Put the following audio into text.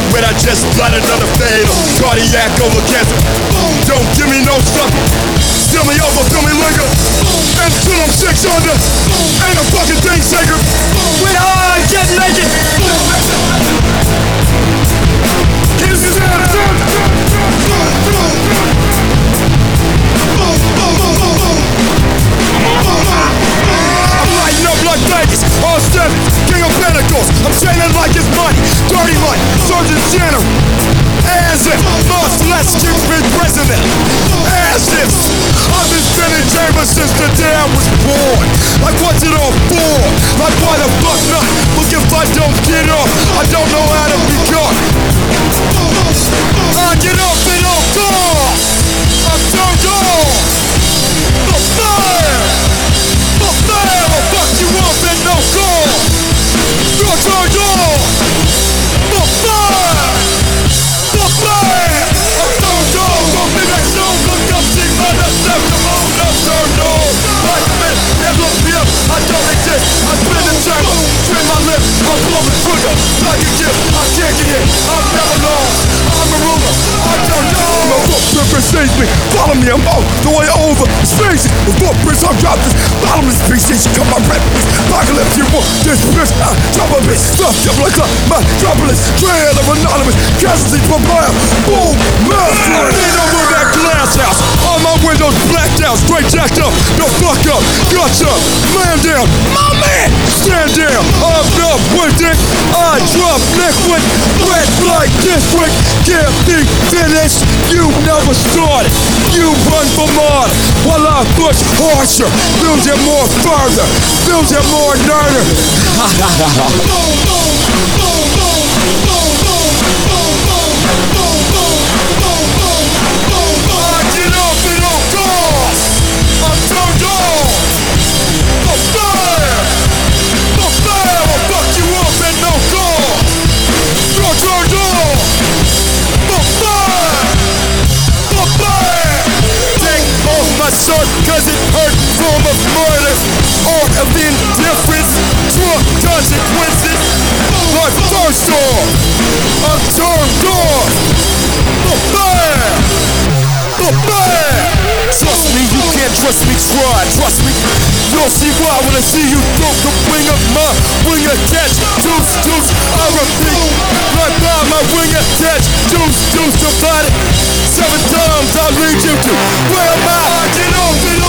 when I just blind another fatal cardiac over cancer. Don't give me no supper. Fill me over, fill me liquor. Until I'm 6 under. Ain't a fucking thing sacred. With hard, get naked. This is how it's done. I'm lighting up like Vegas, all seven, king of pentacles. I'm chaining like it's money, dirty money, Surgeon General. As if North Flesh keeps me prisoner. As if I've been spinning chambers since the day I was born. Like what's it all for? Like why the fuck not? Look, if I don't get up, I don't know how to be caught. I get up and on call. I'm turned on. The fire. The fire will fuck you up and no call. You're turned on. The fire. The fire. I'm turned on. Don't be that zone. Look up, see my deception. I'm turned on. Like a man, never look me up. I don't exist. I spin the chamber. Spin my lips. I'm blowing trigger. Like a gift. I can't get hit. I'm never lost. I'm a ruler. I don't know. My footprint precedes me. Follow me. I'm all the way over. Space. The footprints. I'll drop this bottomless piece. You come my reference. Apocalypse. You want this bitch. Drop a bitch. Stuffed up like a metropolis. Trail of anonymous. Casualty from mile. Boom. Master. Lean over that glass house. All my windows blacked out. Straight jacked up. No fuck up. Guts up. Man down. My man. Stand down. I'm not with it. I drop liquid. Red light district. Can't be finished. You never started. You run for martyr. While I push harsher. Build it more further. Build it more nerder. Ha ha ha ha. Cause it hurt, form of murder, art of indifference, drug consequences. Like first off, I'm turned on. The fire, the fire. Trust me, you can't trust me, try, trust me. You'll see why when I see you broke the wing of my wing attached. Deuce, deuce, I repeat, right by my wing attached. Deuce, deuce, divided. 7 times I'll lead you to where am I? Get off it.